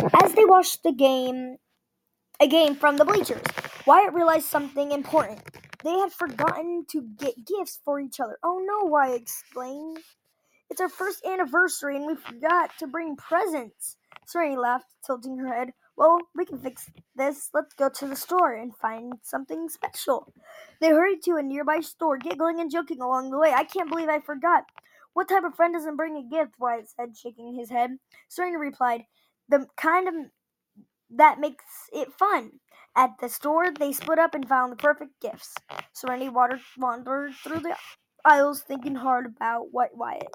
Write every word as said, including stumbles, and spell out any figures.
As they watched the game, a game from the bleachers, Wyatt realized something important. They had forgotten to get gifts for each other. "Oh no," Wyatt exclaimed. "It's our first anniversary and we forgot to bring presents." Serenity laughed, tilting her head. "Well, we can fix this. Let's go to the store and find something special." They hurried to a nearby store, giggling and joking along the way. "I can't believe I forgot." "What type of friend doesn't bring a gift?" Wyatt said, shaking his head. Serenity replied, "The kind of that makes it fun." At the store, they split up and found the perfect gifts. Serenity wandered through the aisles, thinking hard about what Wyatt